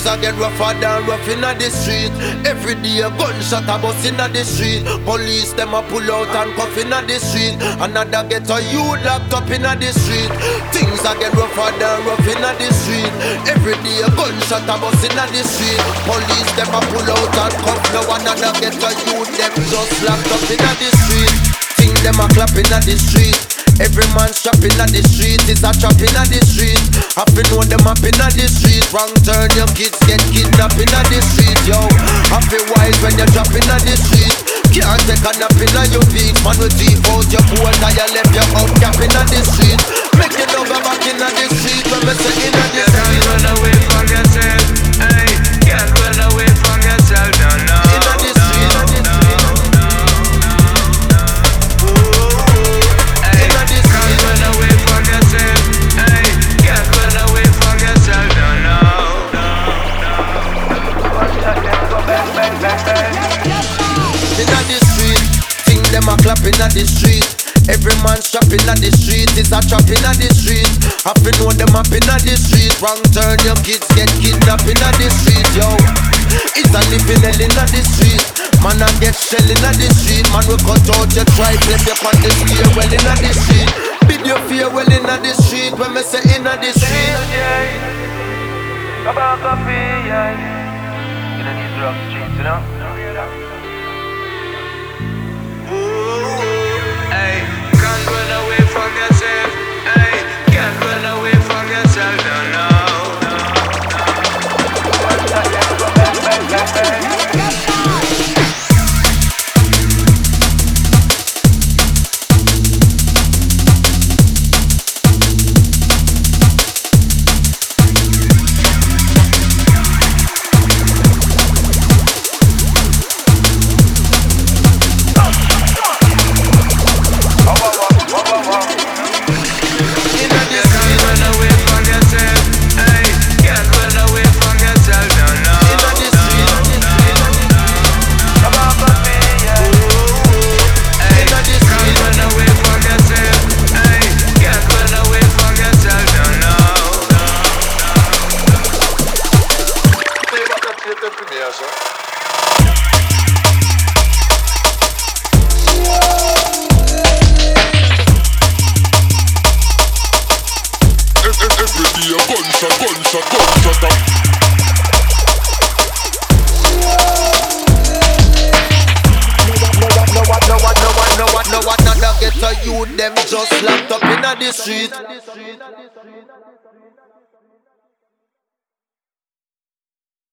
Things are get rougher than rough inna the street. Every day a gunshot a bust inna the street. Police them a pull out and cuff inna the street. Another get a youth locked up inna the street. Things are get rougher than rough inna the street. Every day a gunshot a bust inna the street. Police them a pull out and cuff. Now another get a youth them just locked up inna the street. Things them a clap inna the street. Every man shopping at the street is a trap inna the street. Have to know them up inna the street. Wrong turn, your kids get kidnapped inna the street, yo. Have to wise when you're dropping at the street. Can't take a nap inna your feet. Man will deep out your coat and you left your up cap inna the street. Make you know go back inna the street when me say inna the street. Can't run away from yourself, ay. Can't run away from yourself, no, no. Inna the street, inna the street. Inna the street, thing them a clap inna the street. Every man shopping at the street is a trap inna the street. Have to know them up inna the street. Wrong turn, your kids get kidnapped inna the street, yo. It's a living hell inna the street. Man a get shell inna the street. Man will cut out your tribe, left you on the spear well inna the street. Bid your fear well inna the street. When me say inna the street, Come on, coffee, yeah. In these rough streets, you know. Hey, can't run away from yourself. Hey, can't run away from yourself. No, no, get a youth them just locked up inna the street.